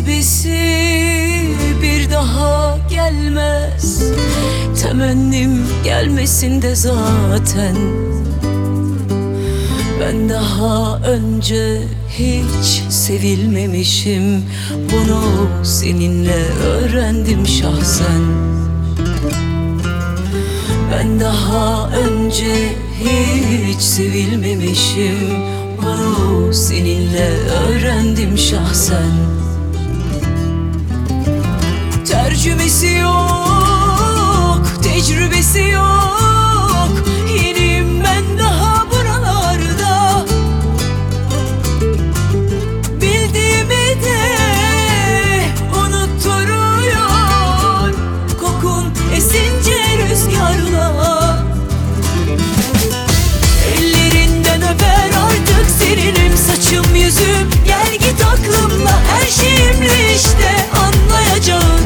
gibisi bir daha gelmez. Temennim gelmesin de zaten. Ben daha önce hiç sevilmemişim. Bunu seninle öğrendim şahsen. Ben daha önce hiç sevilmemişim. Bunu seninle öğrendim şahsen. Tercümesi yok, tecrübesi yok. Yeniyim ben daha buralarda. Bildiğimi de unutturuyor kokun esince rüzgarla. Ellerinden öper artık seninim saçım yüzüm. Gel git aklımla, her şeyimle işte anlayacağın.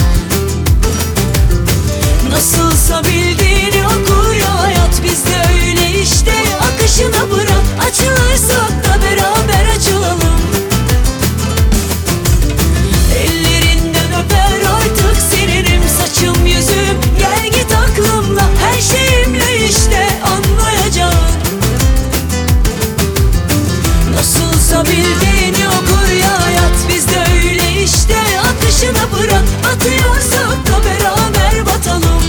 Nasılsa bildiğini okur ya hayat, bizde öyle işte. Akışına bırak, açılırsak da beraber açılalım. Ellerinden öper artık seninim saçım yüzüm. Gel git aklımla, her şeyimle işte anlayacağın. Nasılsa bildiğini okur ya hayat, bizde öyle işte. Akışına bırak, batıyorsak da beraber batalım.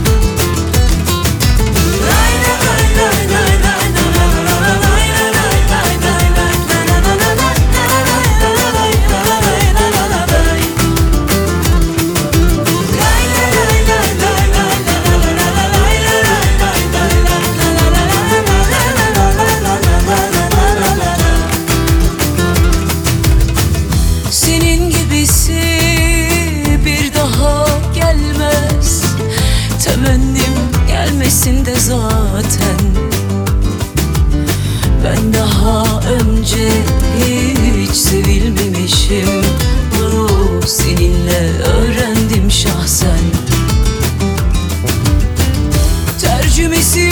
Senin gibisi bir daha gelmez. Temennim gelmesin de zaten. Ben daha önce hiç sevilmemişim. Bunu seninle öğrendim şahsen. Tercümesi